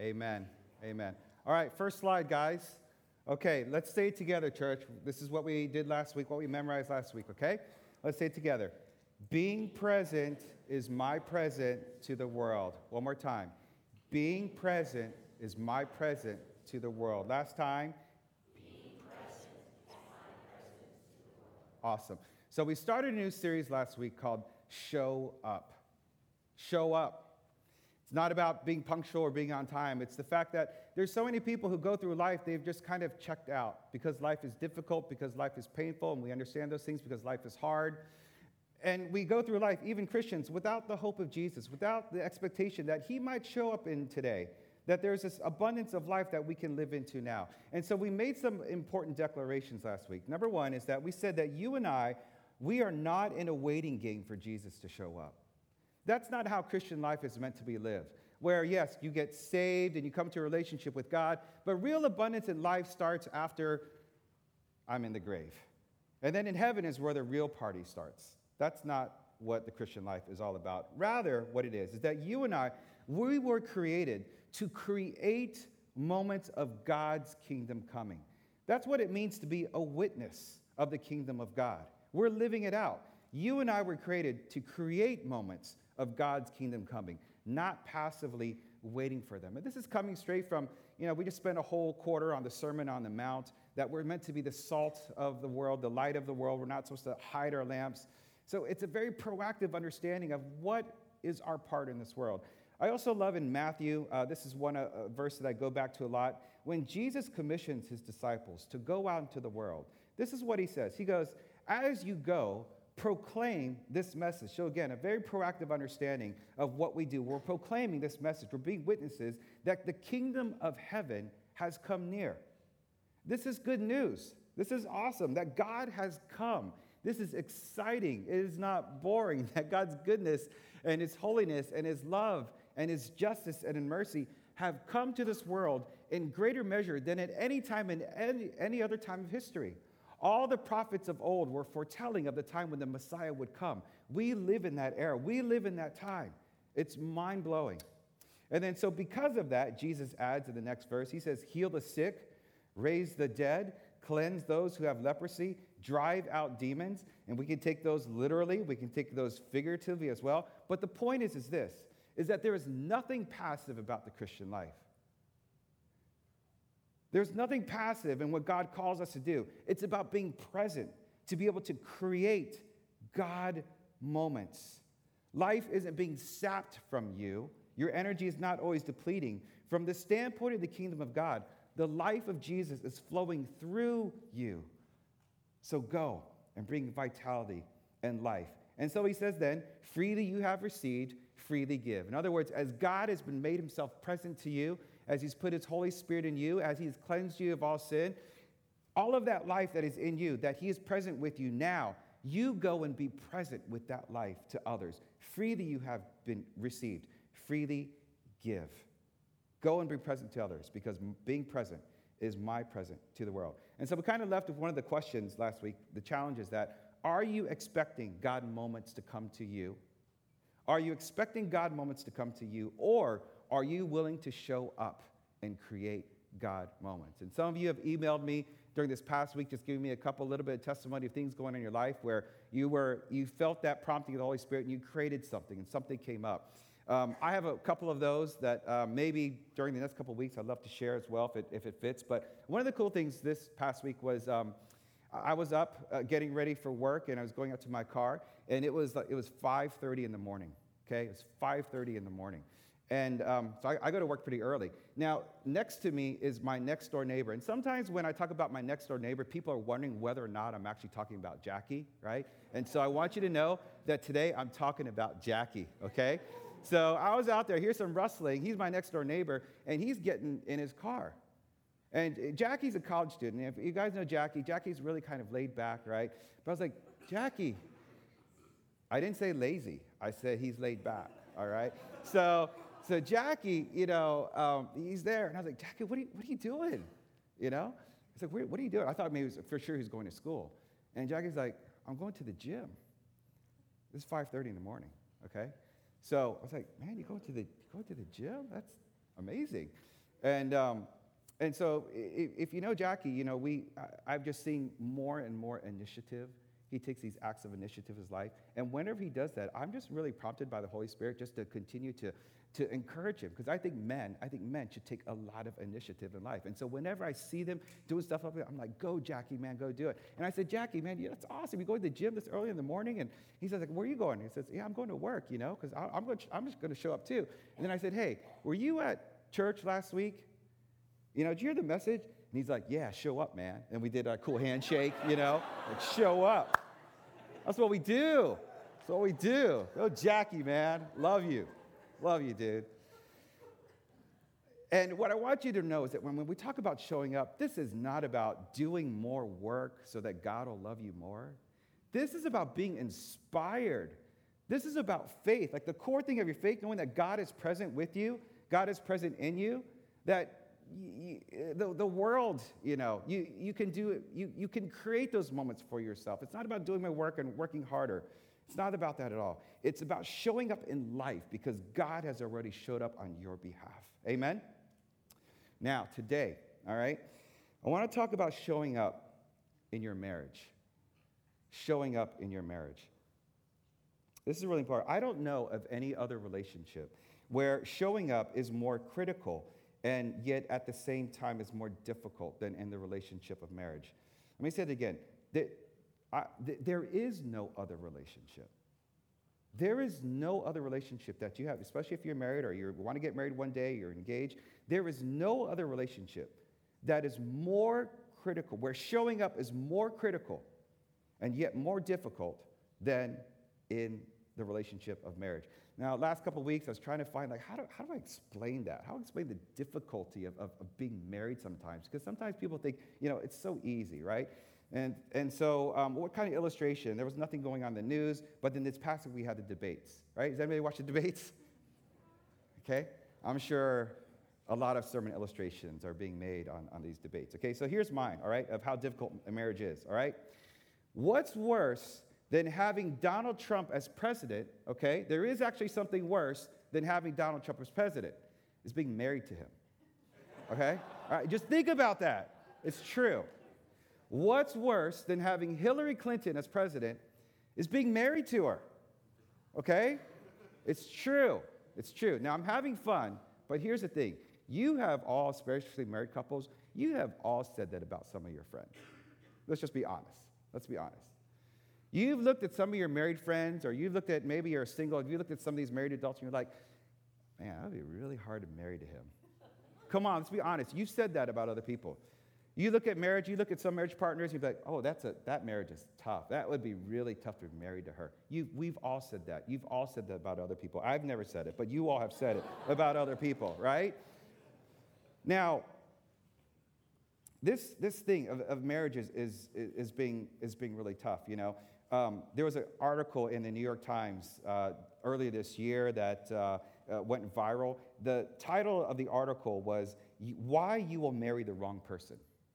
Amen. Amen. All right, first slide, guys. Okay, let's say it together, church. This is what we did last week, what we memorized last week, okay? Let's say it together. Being present is my present to the world. One more time. Being present is my present to the world. Last time. Being present is my present to the world. Awesome. So we started a new series last week called Show Up. Show up. It's not about being punctual or being on time. It's the fact that there's so many people who go through life, they've just kind of checked out because life is difficult, because life is painful, and we understand those things because life is hard. And we go through life, even Christians, without the hope of Jesus, without the expectation that he might show up in today, that there's this abundance of life that we can live into now. And so we made some important declarations last week. Number one is that we said that you and I, we are not in a waiting game for Jesus to show up. That's not how Christian life is meant to be lived, where, yes, you get saved and you come to a relationship with God, but real abundance in life starts after I'm in the grave. And then in heaven is where the real party starts. That's not what the Christian life is all about. Rather, what it is that you and I, we were created to create moments of God's kingdom coming. That's what it means to be a witness of the kingdom of God. We're living it out. You and I were created to create moments of God's kingdom coming, not passively waiting for them. And this is coming straight from, we just spent a whole quarter on the Sermon on the Mount, that we're meant to be the salt of the world, the light of the world. We're not supposed to hide our lamps. So it's a very proactive understanding of what is our part in this world. I also love in Matthew, this is one verse that I go back to a lot, when Jesus commissions his disciples to go out into the world. This is what he says. He goes, as you go, proclaim this message. So again, a very proactive understanding of what we do. We're proclaiming this message. We're being witnesses that the kingdom of heaven has come near. This is good news. This is awesome that God has come. This is exciting. It is not boring that God's goodness and his holiness and his love and his justice and his mercy have come to this world in greater measure than at any time in any other time of history. All the prophets of old were foretelling of the time when the Messiah would come. We live in that era. We live in that time. It's mind-blowing. And then so because of that, Jesus adds in the next verse, he says, heal the sick, raise the dead, cleanse those who have leprosy, drive out demons. And we can take those literally. We can take those figuratively as well. But the point is this, is that there is nothing passive about the Christian life. There's nothing passive in what God calls us to do. It's about being present, to be able to create God moments. Life isn't being sapped from you. Your energy is not always depleting. From the standpoint of the kingdom of God, the life of Jesus is flowing through you. So go and bring vitality and life. And so he says then, freely you have received, freely give. In other words, as God has been made himself present to you, as he's put his Holy Spirit in you, as he's cleansed you of all sin, all of that life that is in you, that he is present with you now, you go and be present with that life to others. Freely you have been received. Freely give. Go and be present to others, because being present is my present to the world. And so we kind of left with one of the questions last week. The challenge is that, are you expecting God moments to come to you? Are you expecting God moments to come to you? Or are you willing to show up and create God moments? And some of you have emailed me during this past week, just giving me a little bit of testimony of things going on in your life where you felt that prompting of the Holy Spirit and you created something and something came up. I have a couple of those that maybe during the next couple of weeks I'd love to share as well if it fits. But one of the cool things this past week was I was up getting ready for work, and I was going out to my car, and it was 5:30 in the morning. Okay, it was 5:30 in the morning. And so I go to work pretty early. Now, next to me is my next-door neighbor. And sometimes when I talk about my next-door neighbor, people are wondering whether or not I'm actually talking about Jackie, right? And so I want you to know that today I'm talking about Jackie, okay? So I was out there. Here's some rustling. He's my next-door neighbor, and he's getting in his car. And Jackie's a college student. If you guys know Jackie, Jackie's really kind of laid back, right? But I was like, Jackie. I didn't say lazy. I said he's laid back, all right? So Jackie, he's there. And I was like, Jackie, what are you doing? He's like, what are you doing? I thought maybe for sure he was going to school. And Jackie's like, I'm going to the gym. This is 5:30 in the morning, okay? So I was like, man, you go to the gym? That's amazing. And, and so if you know Jackie, you know, I've just seen more and more initiative. He takes these acts of initiative in his life. And whenever he does that, I'm just really prompted by the Holy Spirit just to continue to encourage him. Because I think men should take a lot of initiative in life. And so whenever I see them doing stuff up there, I'm like, go, Jackie, man, go do it. And I said, Jackie, man, yeah, that's awesome. You go to the gym this early in the morning? And he says, like, where are you going? He says, yeah, I'm going to work, you know, because I'm just going to show up too. And then I said, hey, were you at church last week? You know, did you hear the message? And he's like, yeah, show up, man. And we did a cool handshake, you know, like show up. That's what we do. That's what we do. Go, Jackie, man. Love you. Love you, dude. And what I want you to know is that when we talk about showing up, this is not about doing more work so that God will love you more. This is about being inspired. This is about faith. Like the core thing of your faith, knowing that God is present with you, God is present in you, that the world, you know, you can do it, you can create those moments for yourself. It's not about doing my work and working harder. It's not about that at all. It's about showing up in life because God has already showed up on your behalf. Amen? Now, today, all right, I want to talk about showing up in your marriage. Showing up in your marriage. This is really important. I don't know of any other relationship where showing up is more critical and yet at the same time is more difficult than in the relationship of marriage. Let me say it again. There is no other relationship. There is no other relationship that you have, especially if you're married or you want to get married one day, you're engaged. There is no other relationship that is more critical, where showing up is more critical and yet more difficult than in the relationship of marriage. Now, last couple of weeks, I was trying to find, like, how do I explain that? How do I explain the difficulty of being married sometimes? Because sometimes people think, you know, it's so easy, right? And so what kind of illustration? There was nothing going on in the news, but then this past week we had the debates, right? Does anybody watch the debates? Okay? I'm sure a lot of sermon illustrations are being made on these debates. Okay, so here's mine, all right, of how difficult a marriage is, all right? What's worse than having Donald Trump as president, okay? There is actually something worse than having Donald Trump as president, is being married to him, okay? All right, just think about that. It's true. What's worse than having Hillary Clinton as president is being married to her, okay? It's true. It's true. Now, I'm having fun, but here's the thing. You have all, especially married couples, you have all said that about some of your friends. Let's just be honest. Let's be honest. You've looked at some of your married friends, or you've looked at, maybe you're single, you looked at some of these married adults, and you're like, man, that would be really hard to marry to him. Come on, let's be honest. You've said that about other people. You look at marriage, you look at some marriage partners, you'd be like, oh, that marriage is tough. That would be really tough to be married to her. We've all said that. You've all said that about other people. I've never said it, but you all have said it about other people, right? Now, this thing of marriages is being really tough, you know. There was an article in the New York Times earlier this year that went viral. The title of the article was, Why You Will Marry the Wrong Person.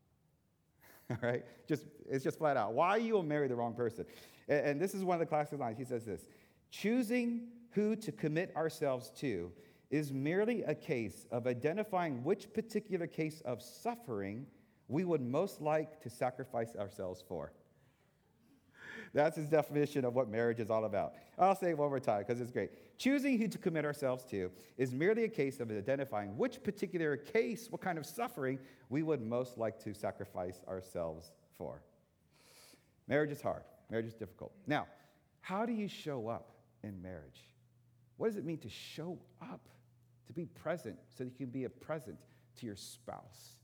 All right? It's just flat out. Why you will marry the wrong person. And this is one of the classic lines. He says this, choosing who to commit ourselves to is merely a case of identifying which particular case of suffering we would most like to sacrifice ourselves for. That's his definition of what marriage is all about. I'll say it one more time because it's great. Choosing who to commit ourselves to is merely a case of identifying which particular case, what kind of suffering we would most like to sacrifice ourselves for. Marriage is hard. Marriage is difficult. Now, how do you show up in marriage? What does it mean to show up? To be present so that you can be a present to your spouse.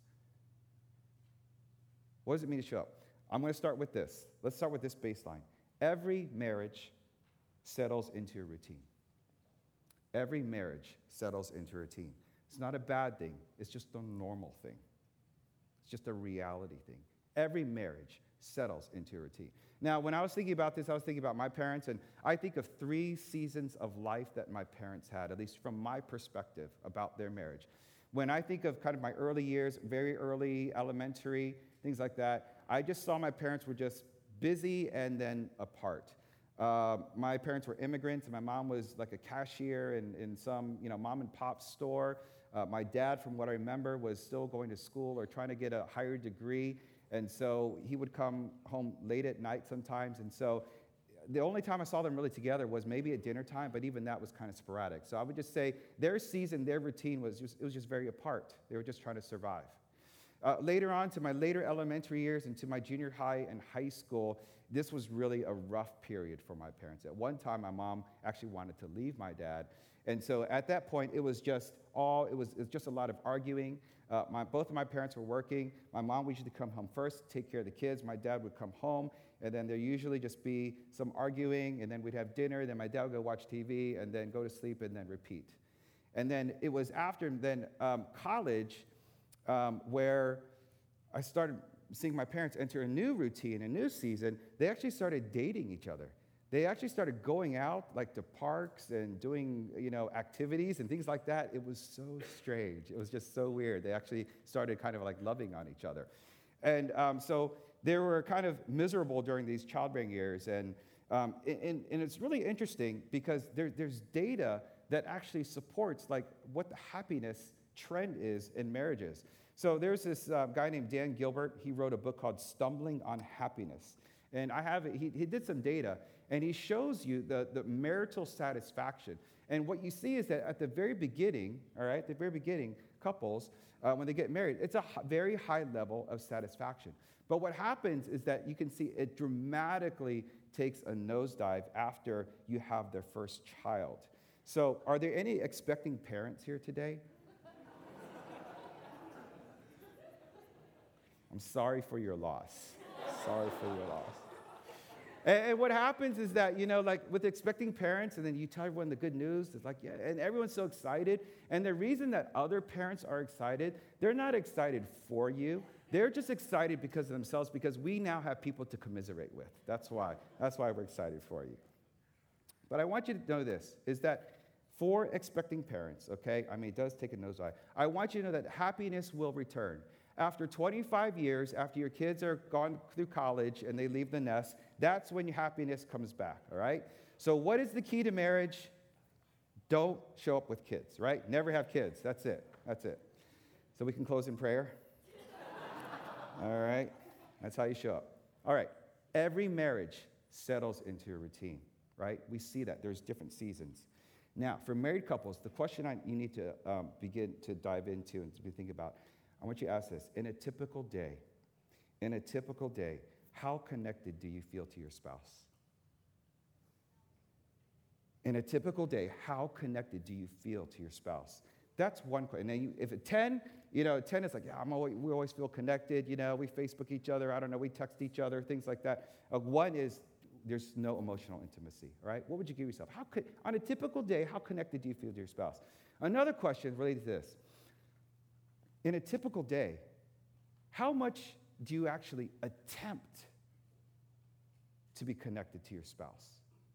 What does it mean to show up? I'm going to start with this. Let's start with this baseline. Every marriage settles into a routine. Every marriage settles into a routine. It's not a bad thing. It's just a normal thing. It's just a reality thing. Every marriage settles into a routine. Now, when I was thinking about this, I was thinking about my parents, and I think of 3 seasons of life that my parents had, at least from my perspective about their marriage. When I think of kind of my early years, very early elementary, things like that, I just saw my parents were just busy and then apart. My parents were immigrants, and my mom was like a cashier in some, mom and pop store. My dad, from what I remember, was still going to school or trying to get a higher degree. And so he would come home late at night sometimes. And so the only time I saw them really together was maybe at dinner time, but even that was kind of sporadic. So I would just say their season, their routine was just very apart. They were just trying to survive. Later on, to my later elementary years and to my junior high and high school, this was really a rough period for my parents. At one time, my mom actually wanted to leave my dad. And so at that point, it was just a lot of arguing. Both of my parents were working. My mom would usually come home first, take care of the kids. My dad would come home, and then there'd usually just be some arguing, and then we'd have dinner, then my dad would go watch TV, and then go to sleep, and then repeat. And then it was after college where I started seeing my parents enter a new routine, a new season. They actually started dating each other. They actually started going out like to parks and doing, activities and things like that. It was so strange. It was just so weird. They actually started kind of like loving on each other. And so they were kind of miserable during these childbearing years. And it's really interesting because there's data that actually supports like what the happiness trend is in marriages. So there's this guy named Dan Gilbert. He wrote a book called Stumbling on Happiness. And I have it. He did some data, and he shows you the marital satisfaction. And what you see is that at the very beginning, couples, when they get married, it's a very high level of satisfaction. But what happens is that you can see it dramatically takes a nosedive after you have their first child. So are there any expecting parents here today? I'm sorry for your loss. Sorry for your loss. And what happens is that, like with expecting parents, and then you tell everyone the good news, it's like, yeah, and everyone's so excited. And the reason that other parents are excited, they're not excited for you. They're just excited because of themselves, because we now have people to commiserate with. That's why we're excited for you. But I want you to know this, is that for expecting parents, okay, it does take a nosedive. I want you to know that happiness will return. After 25 years, after your kids are gone through college and they leave the nest, that's when your happiness comes back, all right? So what is the key to marriage? Don't show up with kids, right? Never have kids. That's it. So we can close in prayer? All right? That's how you show up. All right. Every marriage settles into a routine, right? We see that. There's different seasons. Now, for married couples, the question you need to begin to dive into and to think about, I want you to ask this. In a typical day, how connected do you feel to your spouse? In a typical day, how connected do you feel to your spouse? That's one question. And then if at 10, 10 is like, yeah, we always feel connected. We Facebook each other. I don't know, we text each other, things like that. 1 is there's no emotional intimacy, right? What would you give yourself? On a typical day, how connected do you feel to your spouse? Another question related to this. In a typical day, how much do you actually attempt to be connected to your spouse?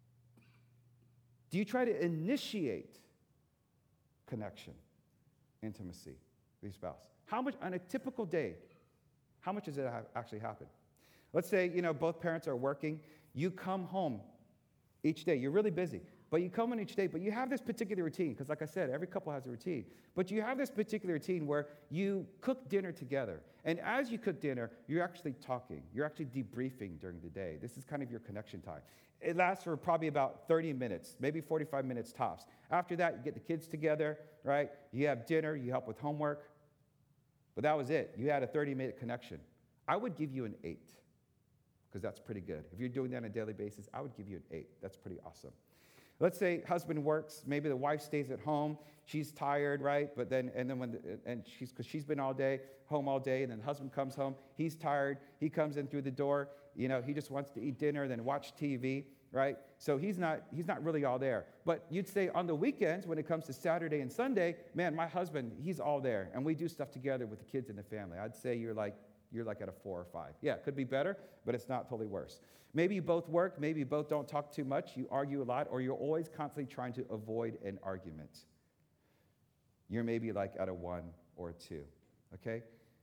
Do you try to initiate connection, intimacy with your spouse? How much, on a typical day, how much does it actually happen? Let's say, both parents are working. You come home each day. You're really busy. But you come in each day, but you have this particular routine, because like I said, every couple has a routine. But you have this particular routine where you cook dinner together. And as you cook dinner, you're actually talking. You're actually debriefing during the day. This is kind of your connection time. It lasts for probably about 30 minutes, maybe 45 minutes tops. After that, you get the kids together, right? You have dinner, you help with homework. But that was it. You had a 30-minute connection. I would give you an 8, because that's pretty good. If you're doing that on a daily basis, I would give you an 8. That's pretty awesome. Let's say husband works, maybe the wife stays at home, she's tired, right? But then, because she's been home all day, and then the husband comes home, he's tired, he comes in through the door, he just wants to eat dinner, then watch TV, right? So he's not really all there. But you'd say on the weekends, when it comes to Saturday and Sunday, man, my husband, he's all there, and we do stuff together with the kids and the family. I'd say you're like at a 4 or 5. Yeah, it could be better, but it's not totally worse. Maybe you both work, maybe you both don't talk too much, you argue a lot, or you're always constantly trying to avoid an argument. You're maybe like at a 1 or a 2, okay?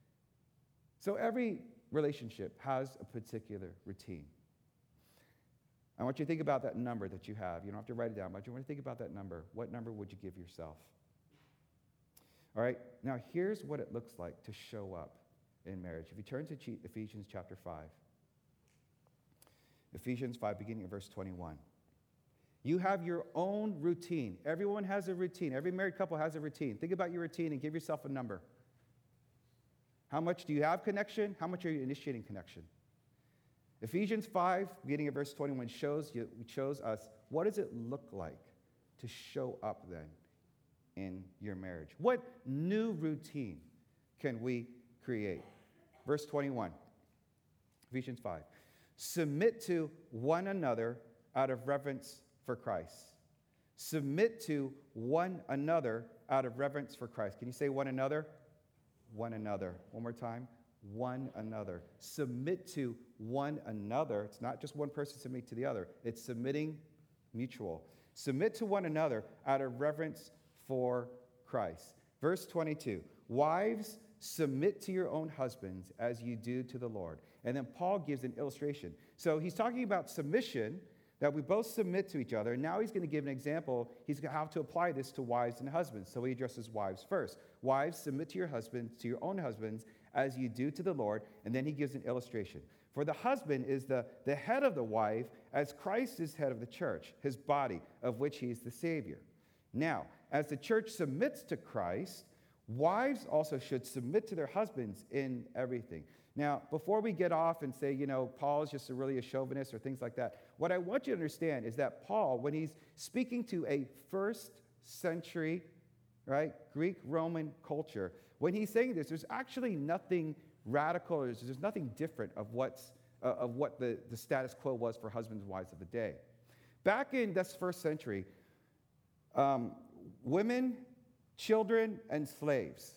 So every relationship has a particular routine. I want you to think about that number that you have. You don't have to write it down, but you want to think about that number. What number would you give yourself? All right, now here's what it looks like to show up in marriage. If you turn to Ephesians chapter 5, Ephesians 5, beginning at verse 21. You have your own routine. Everyone has a routine. Every married couple has a routine. Think about your routine and give yourself a number. How much do you have connection? How much are you initiating connection? Ephesians 5, beginning at verse 21, shows us what does it look like to show up then in your marriage. What new routine can we create? Verse 21, Ephesians 5. Submit to one another out of reverence for Christ. Submit to one another out of reverence for Christ. Can you say one another? One another. One more time. One another. Submit to one another. It's not just one person submitting to the other. It's submitting mutual. Submit to one another out of reverence for Christ. Verse 22. Wives, submit to your own husbands as you do to the Lord. And then Paul gives an illustration. So he's talking about submission, that we both submit to each other. And now he's going to give an example. He's going to have to apply this to wives and husbands. So he addresses wives first. Wives, submit to your husbands, to your own husbands, as you do to the Lord. And then he gives an illustration. For the husband is the head of the wife, as Christ is head of the church, his body, of which he is the Savior. Now, as the church submits to Christ, wives also should submit to their husbands in everything. Now, before we get off and say, Paul is just really a chauvinist or things like that, what I want you to understand is that Paul, when he's speaking to a first century, right, Greek-Roman culture, when he's saying this, there's actually nothing radical, or there's nothing different of what the status quo was for husbands and wives of the day. Back in this first century, women, children, and slaves,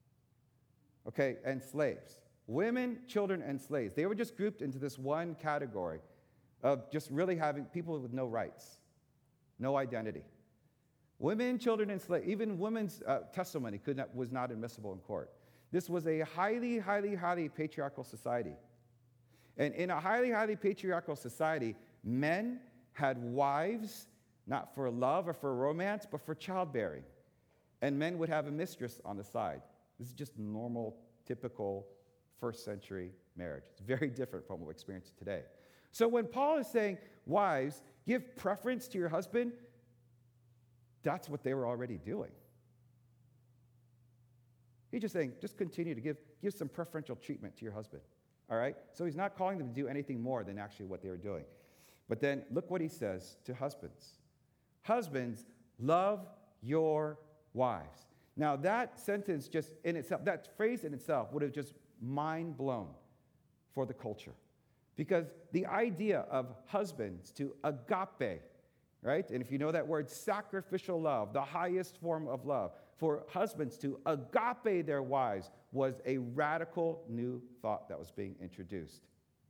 and slaves. Women, children, and slaves. They were just grouped into this one category of just really having people with no rights, no identity. Women, children, and slaves. Even women's testimony was not admissible in court. This was a highly, highly, highly patriarchal society. And in a highly, highly patriarchal society, men had wives, not for love or for romance, but for childbearing. And men would have a mistress on the side. This is just normal, typical first century marriage. It's very different from what we experience today. So when Paul is saying, wives, give preference to your husband, that's what they were already doing. He's just saying, just continue to give some preferential treatment to your husband. All right? So he's not calling them to do anything more than actually what they were doing. But then look what he says to husbands. Husbands, love your wives. Now that sentence just in itself, that phrase in itself would have just mind blown for the culture. Because the idea of husbands to agape, right? And if you know that word, sacrificial love, the highest form of love, for husbands to agape their wives was a radical new thought that was being introduced.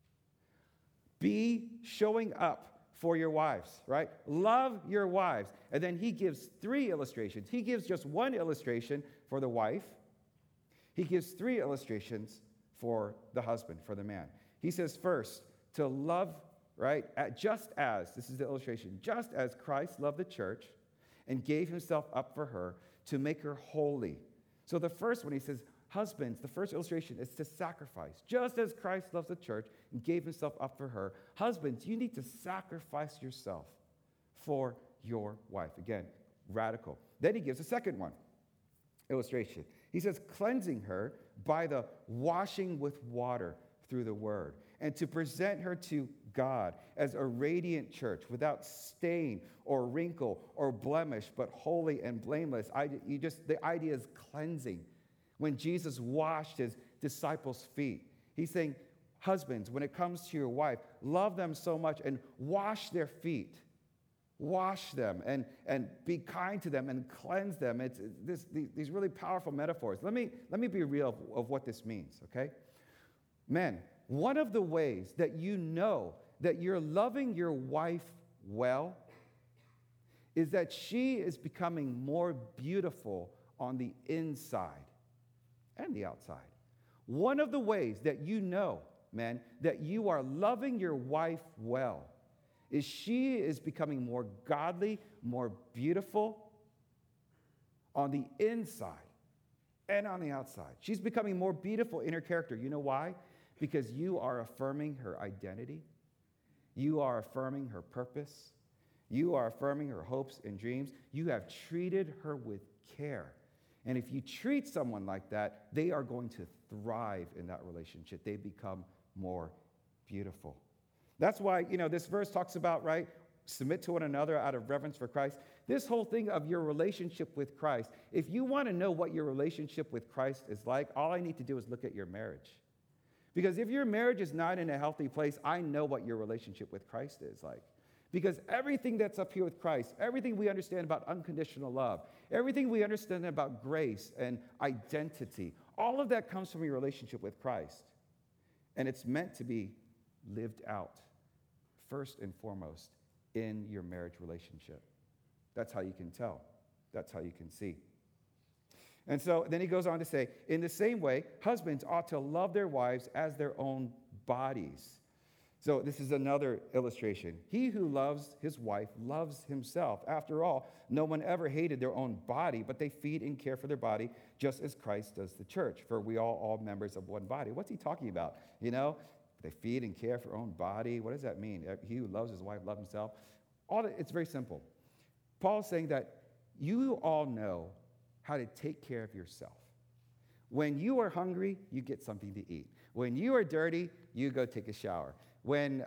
Be showing up for your wives, right? Love your wives. And then he gives 3 illustrations. He gives just one illustration for the wife. He gives 3 illustrations for the husband, for the man. He says first, to love, right? Just as, this is the illustration, just as Christ loved the church and gave himself up for her to make her holy. So the first one, he says, husbands, the first illustration is to sacrifice. Just as Christ loves the church and gave himself up for her, husbands, you need to sacrifice yourself for your wife. Again, radical. Then he gives a second one, illustration. He says, cleansing her by the washing with water through the word, and to present her to God as a radiant church without stain or wrinkle or blemish, but holy and blameless. The idea is cleansing. When Jesus washed his disciples' feet, he's saying, husbands, when it comes to your wife, love them so much and wash their feet. Wash them and be kind to them and cleanse them. It's these really powerful metaphors. Let me be real of what this means, okay? Men, one of the ways that you know that you're loving your wife well is that she is becoming more beautiful on the inside and the outside. One of the ways that you know, men, that you are loving your wife well is she is becoming more godly, more beautiful on the inside and on the outside. She's becoming more beautiful in her character. You know why? Because you are affirming her identity. You are affirming her purpose. You are affirming her hopes and dreams. You have treated her with care. And if you treat someone like that, they are going to thrive in that relationship. They become more beautiful. That's why, this verse talks about, right? Submit to one another out of reverence for Christ. This whole thing of your relationship with Christ, if you want to know what your relationship with Christ is like, all I need to do is look at your marriage. Because if your marriage is not in a healthy place, I know what your relationship with Christ is like. Because everything that's up here with Christ, everything we understand about unconditional love, everything we understand about grace and identity, all of that comes from your relationship with Christ. And it's meant to be lived out, first and foremost, in your marriage relationship. That's how you can tell. That's how you can see. And so then he goes on to say, in the same way, husbands ought to love their wives as their own bodies. So this is another illustration. He who loves his wife loves himself. After all, no one ever hated their own body, but they feed and care for their body just as Christ does the church. For we all members of one body. What's he talking about? They feed and care for their own body. What does that mean? He who loves his wife loves himself. It's very simple. Paul's saying that you all know how to take care of yourself. When you are hungry, you get something to eat. When you are dirty, you go take a shower. When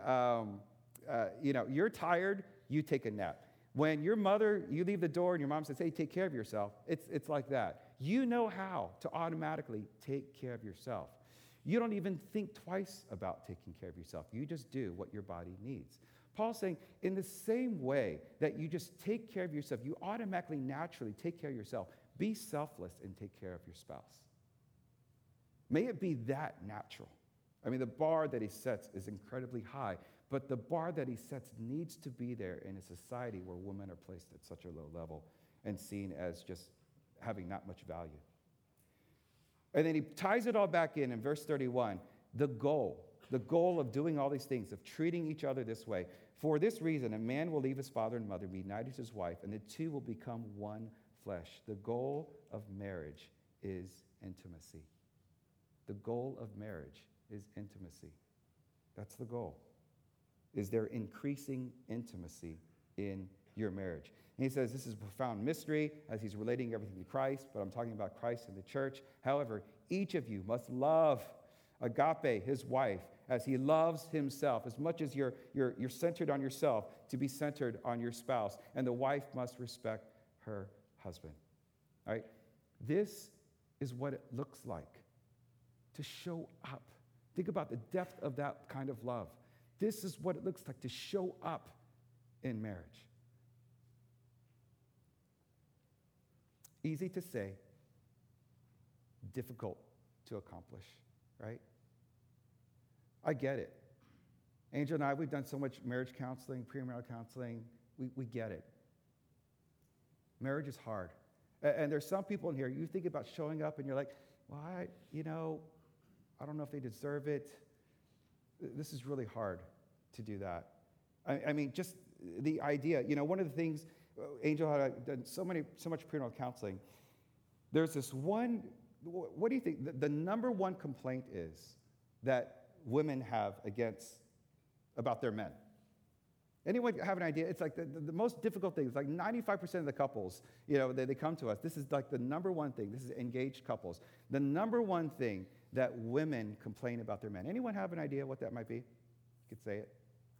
you're tired, you take a nap. When your mother, you leave the door and your mom says, hey, take care of yourself, it's like that. You know how to automatically take care of yourself. You don't even think twice about taking care of yourself. You just do what your body needs. Paul's saying, in the same way that you just take care of yourself, you automatically, naturally take care of yourself. Be selfless and take care of your spouse. May it be that natural. I mean, the bar that he sets is incredibly high, but the bar that he sets needs to be there in a society where women are placed at such a low level and seen as just having not much value. And then he ties it all back in verse 31, the goal of doing all these things, of treating each other this way. For this reason, a man will leave his father and mother, be united to his wife, and the two will become one flesh. The goal of marriage is intimacy. The goal of marriage is intimacy. That's the goal. Is there increasing intimacy in your marriage? And he says this is a profound mystery as he's relating everything to Christ, but I'm talking about Christ and the church. However, each of you must love agape, his wife, as he loves himself, as much as you're centered on yourself, to be centered on your spouse. And the wife must respect her husband. All right? This is what it looks like to show up. Think about the depth of that kind of love. This is what it looks like to show up in marriage. Easy to say, difficult to accomplish, right? I get it. Angel and I, we've done so much marriage counseling, premarital counseling. We get it. Marriage is hard. And there's some people in here, you think about showing up and you're like, well, I don't know if they deserve it. This is really hard to do that. I mean, just the idea, one of the things, Angel had done so much premarital counseling. There's this one, what do you think? The number one complaint is that women have about their men. Anyone have an idea? It's like the most difficult thing. It's like 95% of the couples, they come to us. This is like the number one thing. This is engaged couples. The number one thing that women complain about their men. Anyone have an idea what that might be? You could say it.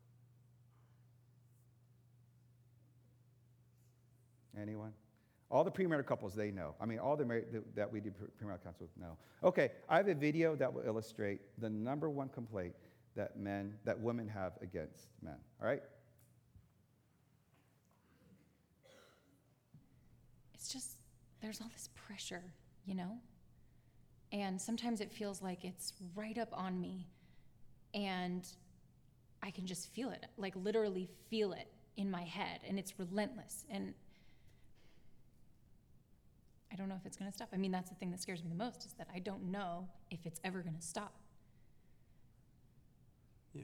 Anyone? All the premarital couples, they know. I mean, all that we do premarital counseling know. Okay, I have a video that will illustrate the number one complaint that women have against men. All right? It's just, there's all this pressure, And sometimes it feels like it's right up on me. And I can just feel it, like literally feel it in my head. And it's relentless. And I don't know if it's going to stop. I mean, that's the thing that scares me the most, is that I don't know if it's ever going to stop. Yeah.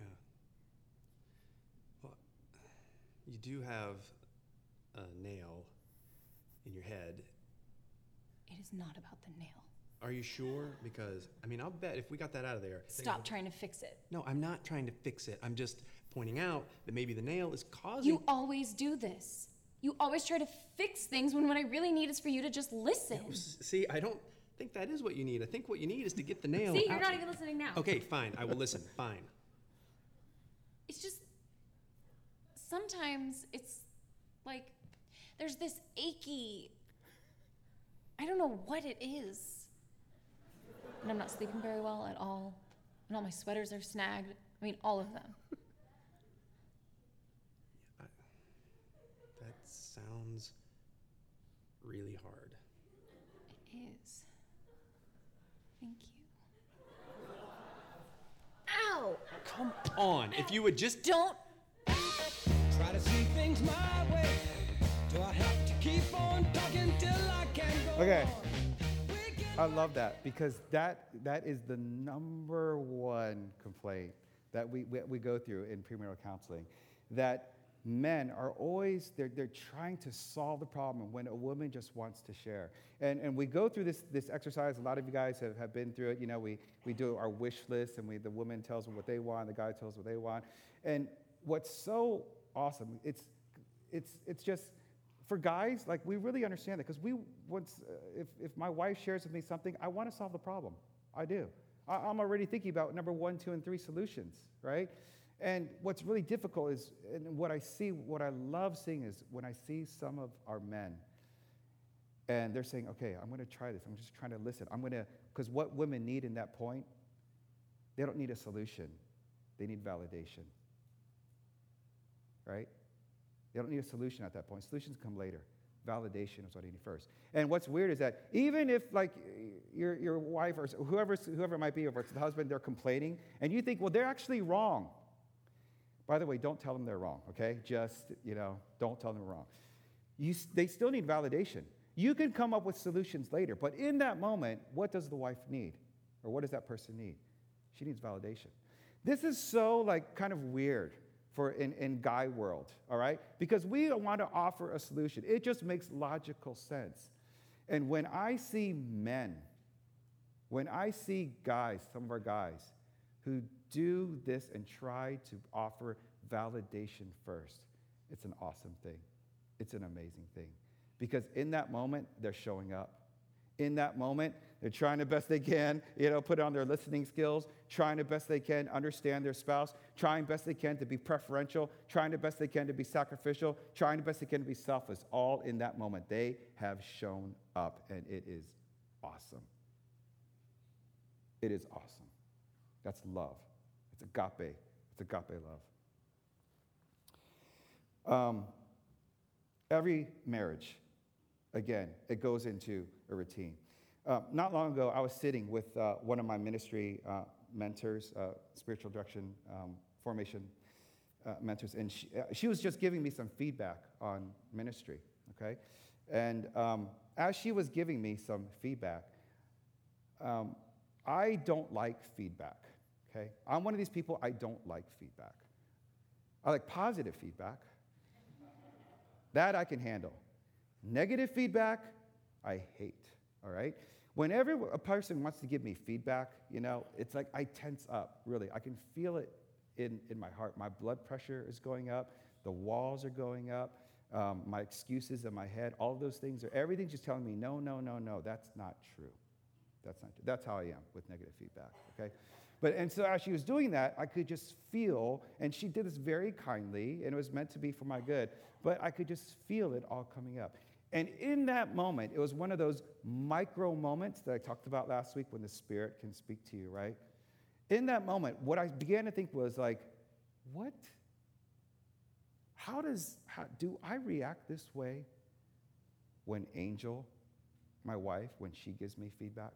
Well, you do have a nail in your head. It is not about the nail. Are you sure? Because, I mean, I'll bet if we got that out of there. Stop trying to fix it. No, I'm not trying to fix it. I'm just pointing out that maybe the nail is causing. You always do this. You always try to fix things when what I really need is for you to just listen. See, I don't think that is what you need. I think what you need is to get the nail See, you're out. not even listening now. Okay, fine. I will listen. Fine. It's just, sometimes it's like, there's this achy, I don't know what it is. And I'm not sleeping very well at all. And all my sweaters are snagged. I mean, all of them. That sounds really hard. It is. Thank you. Ow! Come on. If you would just. Don't. Try to see things my way. Do I have to keep on talking till I can go Okay. on? I love that because that is the number one complaint that we go through in premarital counseling, that men are always, they're trying to solve the problem when a woman just wants to share. And we go through this exercise. A lot of you guys have been through it. You know, we do our wish list, and the woman tells them what they want, the guy tells what they want. And what's so awesome, it's just, for guys, like, we really understand that, because if my wife shares with me something, I want to solve the problem. I do. I'm already thinking about number 1, 2, and 3 solutions, right? And what's really difficult is, and what I love seeing is when I see some of our men, and they're saying, okay, I'm going to try this. I'm just trying to listen. Because what women need in that point, they don't need a solution. They need validation, right? They don't need a solution at that point. Solutions come later. Validation is what they need first. And what's weird is that even if, like, your wife or whoever it might be, or if it's the husband, they're complaining, and you think, well, they're actually wrong. By the way, don't tell them they're wrong, okay? Just, don't tell them they're wrong. They still need validation. You can come up with solutions later, but in that moment, what does the wife need? Or what does that person need? She needs validation. This is so, like, kind of weird in guy world, all right? Because we want to offer a solution. It just makes logical sense. And when I see guys, some of our guys, who do this and try to offer validation first, it's an awesome thing. It's an amazing thing. Because in that moment, they're showing up. In that moment, they're trying the best they can, put on their listening skills, trying the best they can understand their spouse, trying best they can to be preferential, trying the best they can to be sacrificial, trying the best they can to be selfless. All in that moment, they have shown up, and it is awesome. It is awesome. That's love. It's agape. It's agape love. Every marriage, again, it goes into a routine. Not long ago, I was sitting with one of my ministry mentors, spiritual direction formation mentors, and she was just giving me some feedback on ministry, okay? And as she was giving me some feedback, I don't like feedback, okay? I'm one of these people, I don't like feedback. I like positive feedback. That I can handle. Negative feedback, I hate, all right? Whenever a person wants to give me feedback, it's like I tense up, really. I can feel it in my heart. My blood pressure is going up. The walls are going up. My excuses in my head, all of those things, everything's just telling me, no, that's not true. That's not true. That's how I am with negative feedback, okay? And so as she was doing that, I could just feel, and she did this very kindly, and it was meant to be for my good, but I could just feel it all coming up. And in that moment, it was one of those micro moments that I talked about last week when the Spirit can speak to you, right? In that moment, what I began to think was like, what? How do I react this way when Angel, my wife, when she gives me feedback?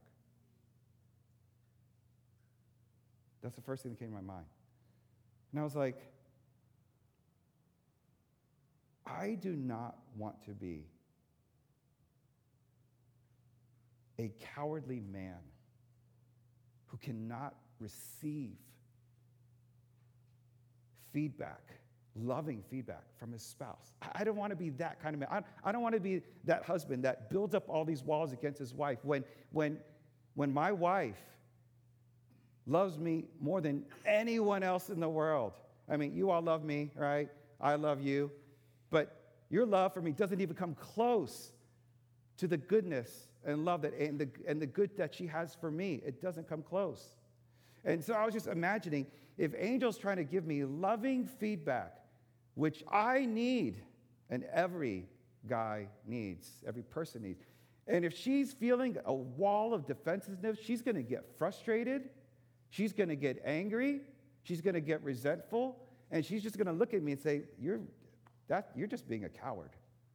That's the first thing that came to my mind. And I was like, I do not want to be a cowardly man who cannot receive feedback, loving feedback from his spouse. I don't want to be that kind of man. I don't want to be that husband that builds up all these walls against his wife when when my wife loves me more than anyone else in the world. I mean, you all love me, right? I love you. But your love for me doesn't even come close to the goodness and love that and the good that she has for me. It doesn't come close. And so I was just imagining if Angel's trying to give me loving feedback, which I need, and every guy needs, every person needs. And if she's feeling a wall of defensiveness, she's going to get frustrated. She's going to get angry. She's going to get resentful. And she's just going to look at me and say, you're just being a coward.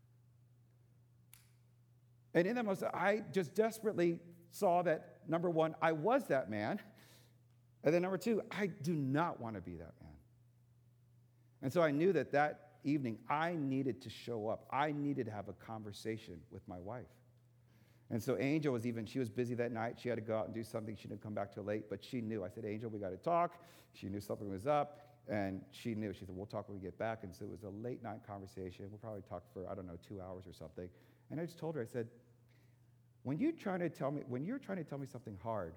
And in that moment, I just desperately saw that, number one, I was that man. And then number two, I do not want to be that man. And so I knew that evening I needed to show up. I needed to have a conversation with my wife. And so Angel she was busy that night. She had to go out and do something. She didn't come back till late, but she knew. I said, Angel, we got to talk. She knew something was up, and she knew. She said, we'll talk when we get back. And so it was a late night conversation. We'll probably talk for, 2 hours or something. And I just told her, I said, when you're trying to tell me something hard,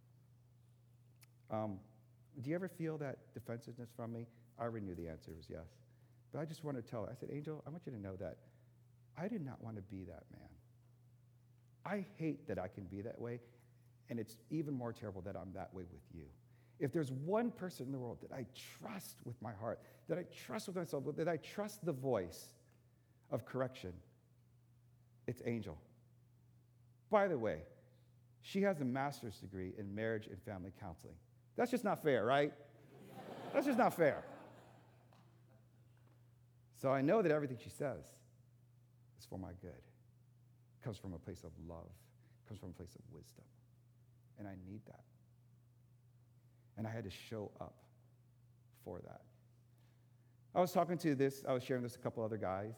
do you ever feel that defensiveness from me? I already knew the answer was yes. But I just wanted to tell her, I said, Angel, I want you to know that I did not want to be that man. I hate that I can be that way, and it's even more terrible that I'm that way with you. If there's one person in the world that I trust with my heart, that I trust with myself, that I trust the voice of correction, it's Angel. By the way, she has a master's degree in marriage and family counseling. That's just not fair, right? That's just not fair. So I know that everything she says is for my good. It comes from a place of love. It comes from a place of wisdom. And I need that. And I had to show up for that. I was sharing this with a couple other guys.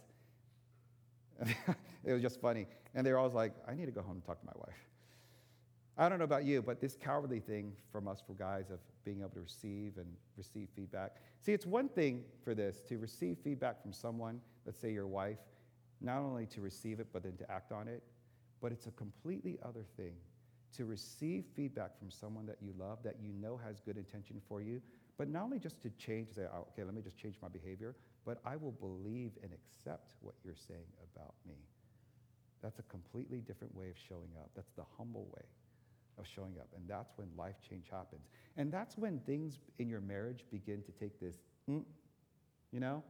It was just funny. And they were always like, I need to go home and talk to my wife. I don't know about you, but this cowardly thing from us, for guys, of being able to receive feedback. See, it's one thing for this, to receive feedback from someone, let's say your wife, not only to receive it, but then to act on it. But it's a completely other thing to receive feedback from someone that you love, that you know has good intention for you, but not only just to change, say, oh, okay, let me just change my behavior, but I will believe and accept what you're saying about me. That's a completely different way of showing up. That's the humble way of showing up. And that's when life change happens. And that's when things in your marriage begin to take this, you know?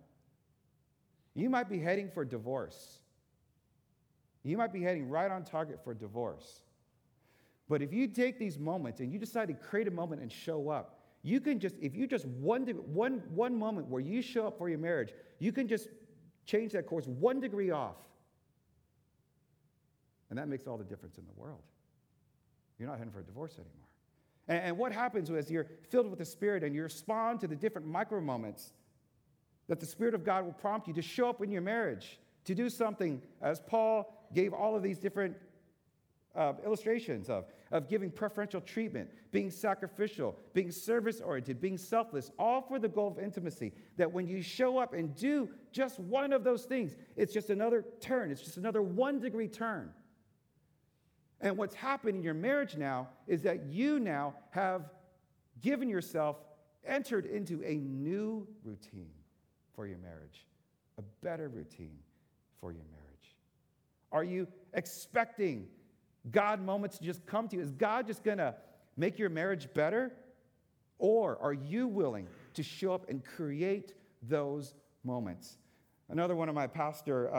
You might be heading for divorce. You might be heading right on target for divorce. But if you take these moments and you decide to create a moment and show up, you can just, if you just one moment where you show up for your marriage, you can just change that course 1 degree off. And that makes all the difference in the world. You're not heading for a divorce anymore. And what happens is you're filled with the Spirit and you respond to the different micro moments that the Spirit of God will prompt you to show up in your marriage, to do something, as Paul gave all of these different illustrations of giving preferential treatment, being sacrificial, being service-oriented, being selfless, all for the goal of intimacy. That when you show up and do just one of those things, it's just another turn. It's just another 1 degree turn. And what's happened in your marriage now is that you now have given yourself, entered into a new routine for your marriage, a better routine for your marriage. Are you expecting God moments to just come to you? Is God just going to make your marriage better? Or are you willing to show up and create those moments? Another one of my pastor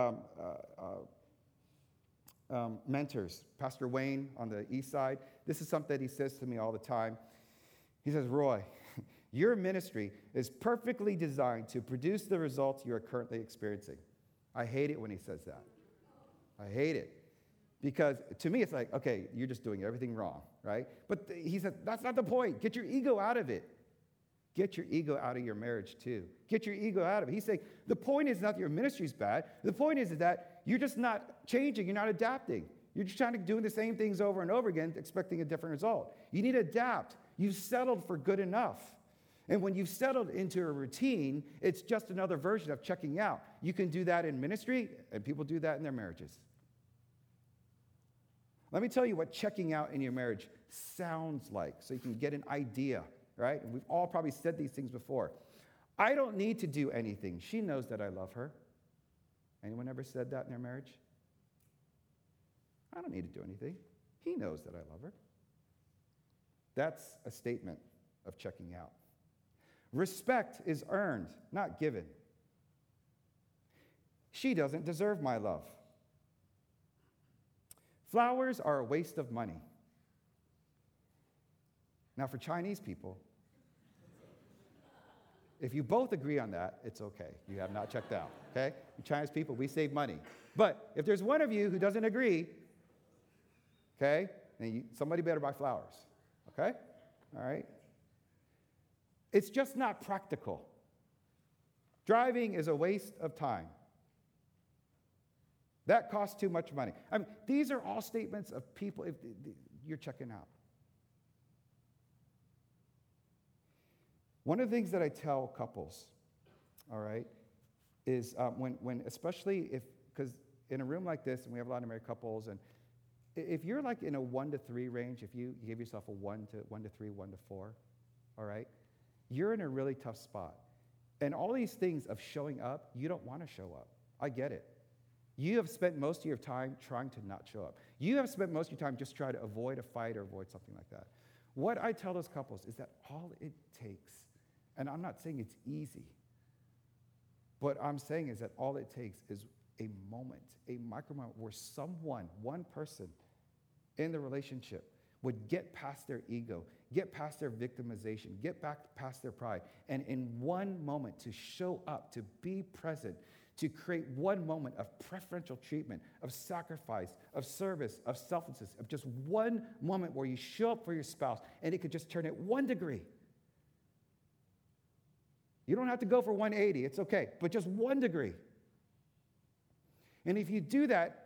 mentors, Pastor Wayne on the east side, this is something that he says to me all the time. He says, Roy, your ministry is perfectly designed to produce the results you are currently experiencing. I hate it when he says that. I hate it. Because to me, it's like, okay, you're just doing everything wrong, right? But he said, that's not the point. Get your ego out of it. Get your ego out of your marriage too. Get your ego out of it. He's saying, the point is not that your ministry's bad. The point is that you're just not changing. You're not adapting. You're just trying to do the same things over and over again, expecting a different result. You need to adapt. You've settled for good enough. And when you've settled into a routine, it's just another version of checking out. You can do that in ministry, and people do that in their marriages. Let me tell you what checking out in your marriage sounds like so you can get an idea, right? And we've all probably said these things before. I don't need to do anything. She knows that I love her. Anyone ever said that in their marriage? I don't need to do anything. He knows that I love her. That's a statement of checking out. Respect is earned, not given. She doesn't deserve my love. Flowers are a waste of money. Now, for Chinese people, if you both agree on that, it's okay. You have not checked out, okay? Chinese people, we save money. But if there's one of you who doesn't agree, okay, then somebody better buy flowers, okay? All right? It's just not practical. Driving is a waste of time. That costs too much money. I mean, these are all statements of people if you're checking out. One of the things that I tell couples, all right, is when especially if, because in a room like this, and we have a lot of married couples, and if you're like in a 1 to 3 range, if you give yourself a 1 to 3, 1 to 4, all right, you're in a really tough spot. And all these things of showing up, you don't want to show up. I get it. You have spent most of your time trying to not show up. You have spent most of your time just trying to avoid a fight or avoid something like that. What I tell those couples is that all it takes, and I'm not saying it's easy, what I'm saying is that all it takes is a moment, a micro moment where someone, one person in the relationship would get past their ego, get past their victimization, get back past their pride, and in one moment to show up, to be present, to create one moment of preferential treatment, of sacrifice, of service, of selflessness, of just one moment where you show up for your spouse, and it could just turn it 1 degree. You don't have to go for 180, it's okay, but just 1 degree. And if you do that,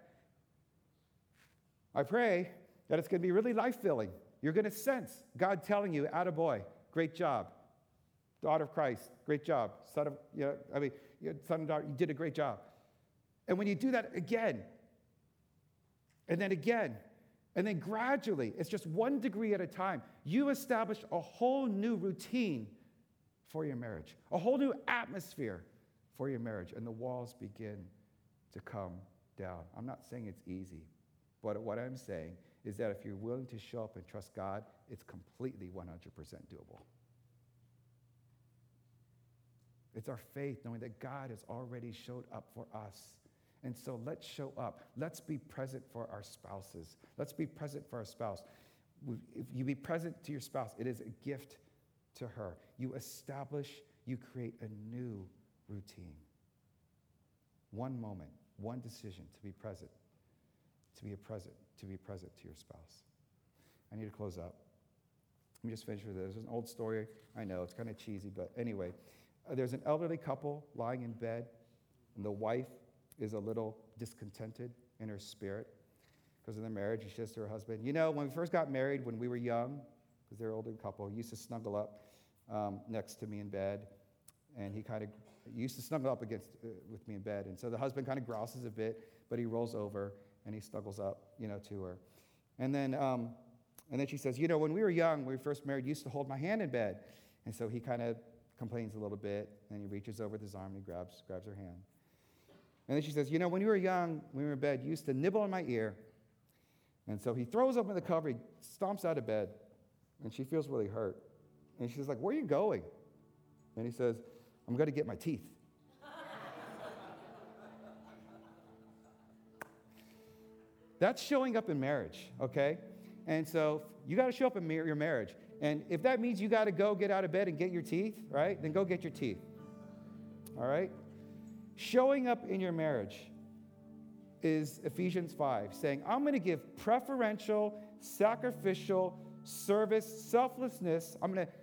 I pray that it's going to be really life-filling. You're going to sense God telling you, attaboy, great job. Daughter of Christ, great job. Son of, son and daughter, you did a great job. And when you do that again, and then gradually, it's just 1 degree at a time, you establish a whole new routine for your marriage, a whole new atmosphere for your marriage, and the walls begin to come down. I'm not saying it's easy, but what I'm saying is that if you're willing to show up and trust God, it's completely 100% doable. It's our faith knowing that God has already showed up for us. And so let's show up. Let's be present for our spouses. Let's be present for our spouse. If you be present to your spouse, it is a gift to her. You establish, you create a new routine. One moment, one decision to be present, to be present to your spouse. I need to close up. Let me just finish with this. There's an old story. I know, it's kind of cheesy, but anyway. There's an elderly couple lying in bed, and the wife is a little discontented in her spirit because of their marriage. She says to her husband, when we first got married, when we were young, because they're an older couple, he used to snuggle up next to me in bed, and he used to snuggle up with me in bed. And so the husband kind of grouses a bit, but he rolls over, and he snuggles up, to her. And then she says, when we were young, when we first married, you used to hold my hand in bed. And so he kind of complains a little bit, and he reaches over with his arm and he grabs her hand. And then she says, when you were young, when we were in bed, you used to nibble on my ear. And so he throws open the cover, he stomps out of bed, and she feels really hurt. And she's like, where are you going? And he says, I'm going to get my teeth. That's showing up in marriage, okay? And so you got to show up in your marriage. And if that means you got to go get out of bed and get your teeth, right, then go get your teeth. All right? Showing up in your marriage is Ephesians 5, saying, I'm going to give preferential, sacrificial service, selflessness.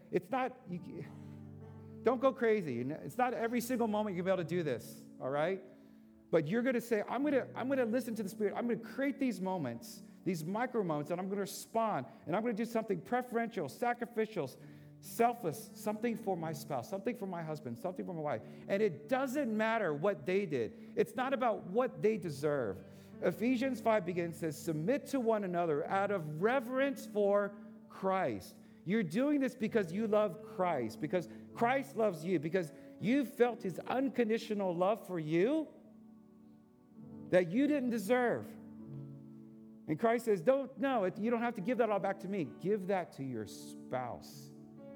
Don't go crazy. It's not every single moment you'll be able to do this, all right? But you're going to say, I'm going to listen to the Spirit. I'm going to create these moments, these micro moments, and I'm going to respond, and I'm going to do something preferential, sacrificial, selfless, something for my spouse, something for my husband, something for my wife. And it doesn't matter what they did. It's not about what they deserve. Ephesians 5 begins, says, submit to one another out of reverence for Christ. You're doing this because you love Christ, because Christ loves you, because you felt his unconditional love for you that you didn't deserve. And Christ says, you don't have to give that all back to me. Give that to your spouse.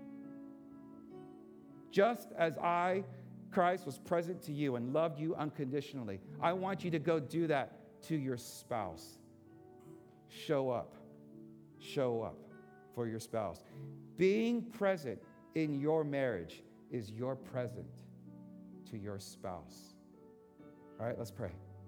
Just as Christ, was present to you and loved you unconditionally, I want you to go do that to your spouse. Show up. Show up for your spouse. Being present in your marriage is your present to your spouse. All right, let's pray.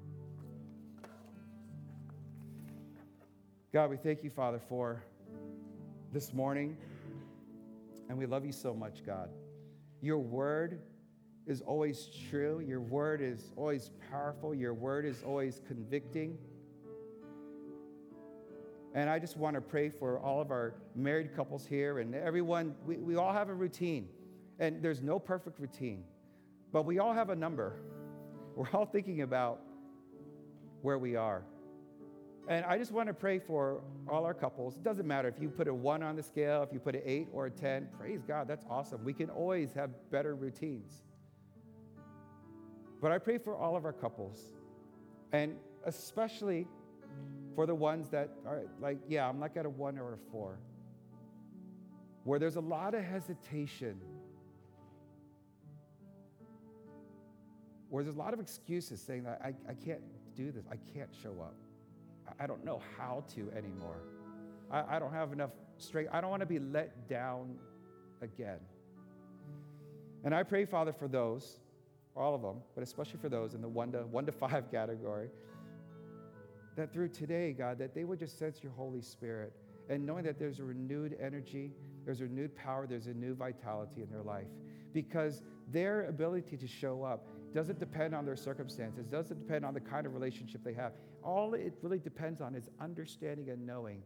God, we thank you, Father, for this morning, and we love you so much, God. Your word is always true. Your word is always powerful. Your word is always convicting. And I just want to pray for all of our married couples here and everyone. We all have a routine, and there's no perfect routine, but we all have a number. We're all thinking about where we are. And I just want to pray for all our couples. It doesn't matter if you put a 1 on the scale, if you put an 8 or a 10. Praise God, that's awesome. We can always have better routines. But I pray for all of our couples, and especially for the ones that are like, I'm like at a 1 or a 4, where there's a lot of hesitation, where there's a lot of excuses saying that I can't do this, I can't show up. I don't know how to anymore. I don't have enough strength. I don't want to be let down again. And I pray, Father, for those, all of them, but especially for those in the 1 to 5 category, that through today, God, that they would just sense your Holy Spirit, and knowing that there's a renewed energy, there's a renewed power, there's a new vitality in their life, because their ability to show up doesn't depend on their circumstances, doesn't depend on the kind of relationship they have. All it really depends on is understanding and knowing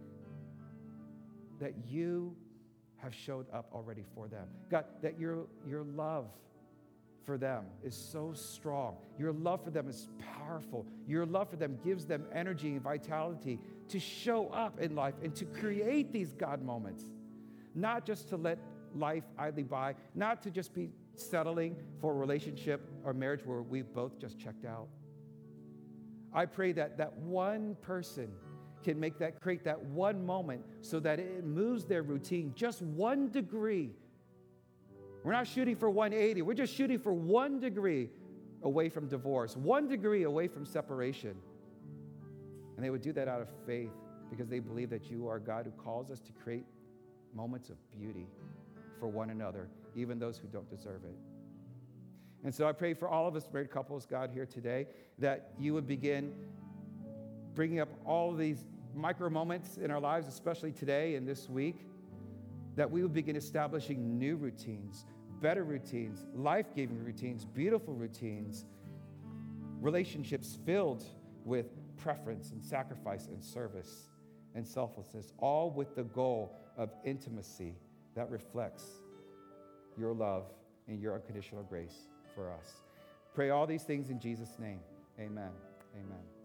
that you have showed up already for them. God, that your love for them is so strong. Your love for them is powerful. Your love for them gives them energy and vitality to show up in life and to create these God moments, not just to let life idly by, not to just be settling for a relationship or marriage where we both just checked out. I pray that that one person can create that one moment so that it moves their routine just 1 degree. We're not shooting for 180. We're just shooting for 1 degree away from divorce, 1 degree away from separation. And they would do that out of faith because they believe that you are God who calls us to create moments of beauty for one another, even those who don't deserve it. And so I pray for all of us married couples, God, here today, that you would begin bringing up all of these micro moments in our lives, especially today and this week, that we would begin establishing new routines, better routines, life-giving routines, beautiful routines, relationships filled with preference and sacrifice and service and selflessness, all with the goal of intimacy that reflects your love and your unconditional grace for us. Pray all these things in Jesus' name. Amen. Amen.